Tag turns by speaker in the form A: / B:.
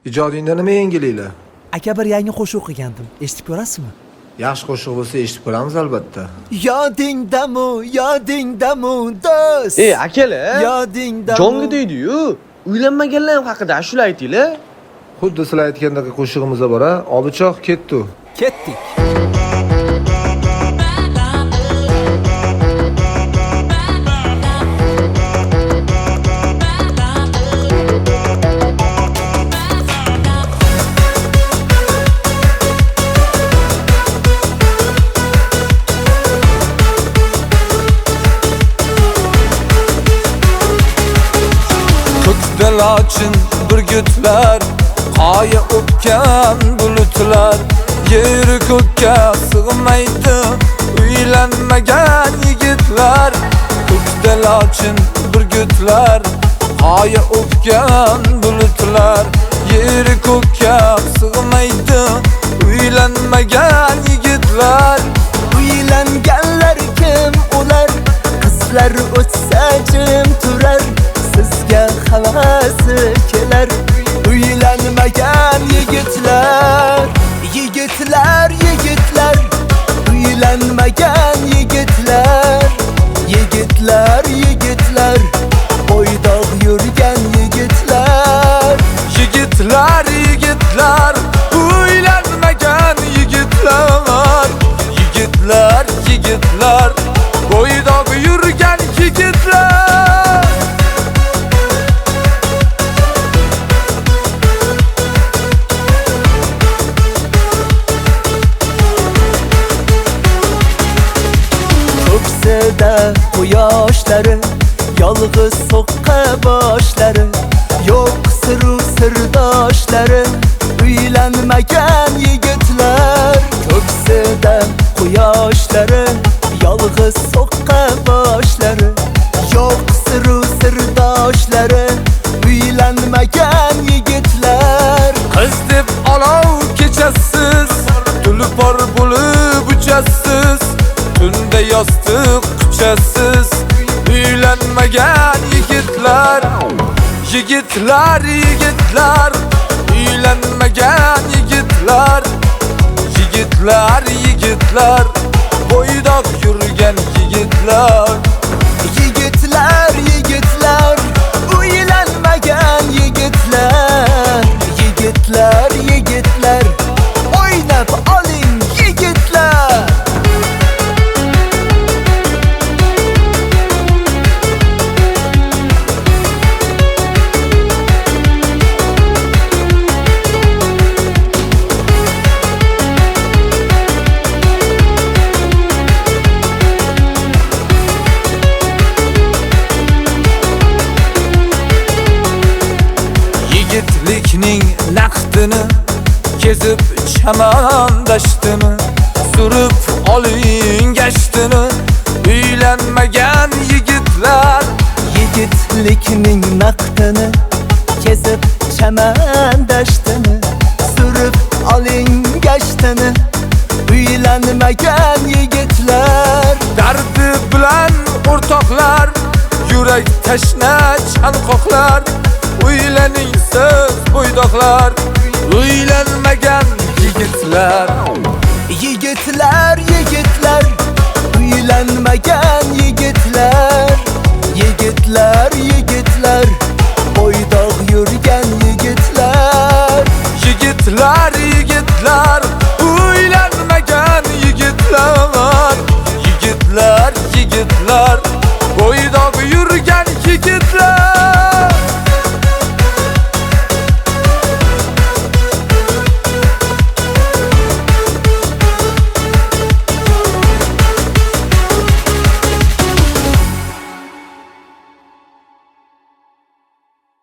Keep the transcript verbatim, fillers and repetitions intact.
A: Ijodingda nima yangiliklar?
B: Aka bir yangi qo'shiq o'qigandim. Eshitib ko'rasizmi?
A: Yaxshi qo'shiq bo'lsa eshitib ko'ramiz albatta.
B: Yodingdami, yodingdami do'st?
C: Ey akalar,
B: Yodingdami?
C: jonga deydi-yu. Uylanmaganlar haqida ashula aytinglar.
A: Xuddi sizlar aytgandek qo'shig'imizga bora, obichoq ketdi.
B: Ketdik.
D: Lochin burgutlar, qoya o'pgan bulutlar, yeri ko'kka sig'maydi uylanmagan yigitlar. Ko'kda lochin burgutlar, qoya o'pgan bulutlar, yeri ko'kka sig'maydi uylanmagan yigitlar.
B: Uylanganlar kim ular? Qizlar o'tsa jim turar. Sizga havasi kelar. Uylanmagan yigitlar, yigitlar, yigitlar. Uylanmagan yigitlar, yigitlar, yigitlar. Bo'ydoq yurgan yigitlar,
D: Yigitlar, yigitlar, uylanmagan yigitlar. Yigitlar, yigitlar, bo'ydoq yurgan yigitlar.
B: ko'ksida quyoshlari, yolg'iz so'qqa boshlari, yo'q siru sirdoshlari. Uylanmagan yigitlar, ko'ksida quyoshlari, yolg'iz so'qqa boshlari, yo'q siru sirdoshlari. Uylanmagan yigitlar,
D: Qiz deb olov kechasiz, tulpor bo'lib uchasiz, tunda yostiq quchasiz. Uylanmagan yigitlar, yigitlar, yigitlar, uylanmagan yigitlar. Yigitlar, yigitlar, bo'ydoq yurgan yigitlar.
B: yigitlar, yigitlar. Uylanmagan yigitlar, yigitlar, yigitlar. O'ynab oling yigitlar.
D: Yigitlikning naqdini kezib chaman dashtini, surib oling gashtini. Uylanmagan yigitlar,
B: Yigitlikning naqdini kezib chaman dashtini, surib oling gashtini. Uylanmagan yigitlar,
D: dardi bilan o'rtoqlar, yurak tashna chanqoqlar. Uylaning siz bo'ydoqlar, uylanmagan yigitlar.
B: yigitlar, yigitlar. Uylanmagan